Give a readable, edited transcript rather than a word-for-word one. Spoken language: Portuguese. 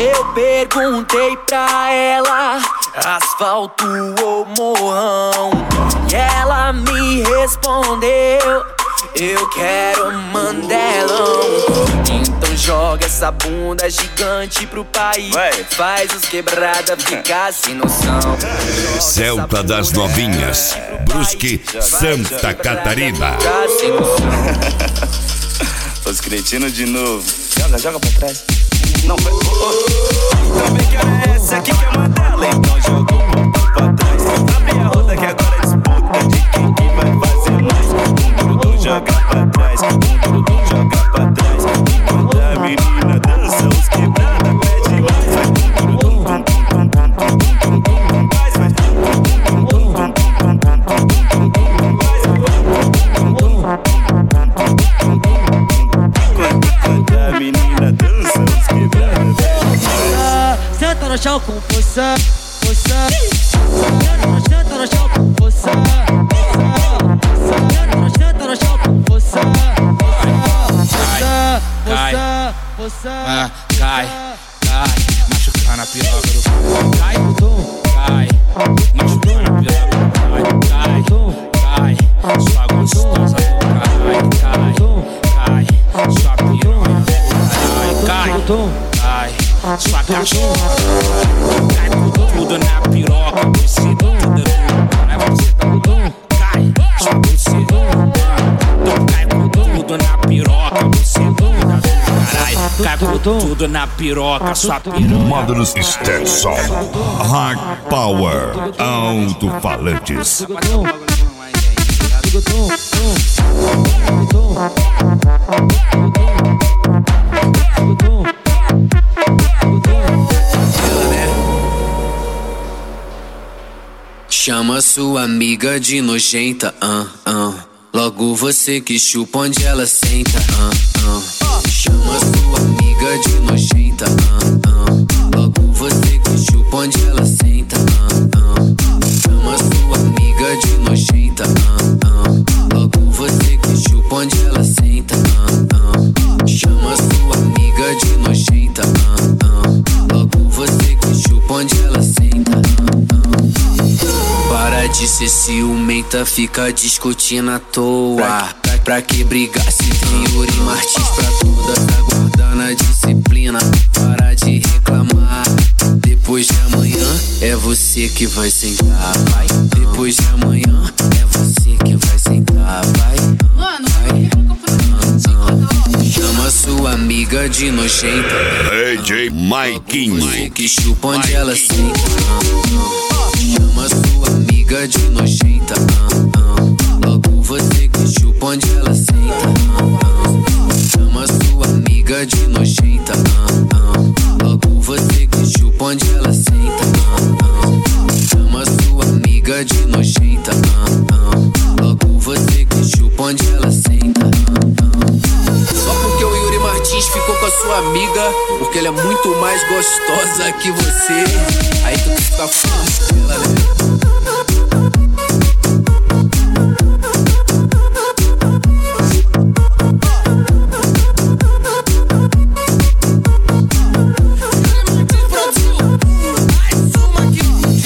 Eu perguntei pra ela, asfalto ou morrão? E ela me respondeu, eu quero Mandelão. Então joga essa bunda gigante pro país, faz os quebrada ficar sem noção. Celta das Novinhas, Brusque, Santa Catarina. Os cretinos de novo. Joga pra trás. Não, também quero essa aqui que é Mandela. Então joga o bumbum pra trás. Abre a roda que agora é disputa de quem que vai fazer mais. Bumbum joga pra trás, bumbum joga pra trás. Enquanto a menina dança, os quebrada pede mais. Vai bumbum, vai enquanto a menina dança, os quebrada pede mais. Senta no chão com força, força. Senta no chão com força, senta no chão com força, força, força. Cai, machucar na piroca do cai, machucar na piroca do cai, sua gostosa do cai, sua piroca cai, sua cachorra cai tudo na piroca, você tudo é você cai, sua buceta cai tudo na piroca, você cai tudo na piroca, sua piroca. Módulos Stetson, Hard Power, alto-falantes. Chama sua amiga de nojenta, logo você que chupa onde ela senta, Chama sua amiga de nojenta, logo você que chupa onde ela senta, Chama sua amiga de nojenta, logo você que chupa onde ela senta, Chama sua amiga de nojenta, logo você que chupa onde ela senta. Para de ser ciumenta, fica discutindo à toa. Pra que brigar se tem Yuri Martins pra toda tá guardando a disciplina. Para de reclamar, depois de amanhã é você que vai sentar, vai. Depois de amanhã é você que vai sentar, vai. Mano, chama sua amiga de nojenta, DJ Maiquinho, você que chupa onde ela senta, chama sua amiga de nojenta, logo você que chupa onde ela senta, chama sua amiga de nojenta, logo você que chupa onde ela senta, chama sua amiga de nojenta, logo você que chupa onde ela senta. Só porque o Yuri Martins ficou com a sua amiga, porque ela é muito mais gostosa que você, aí tu fica falando dela, né?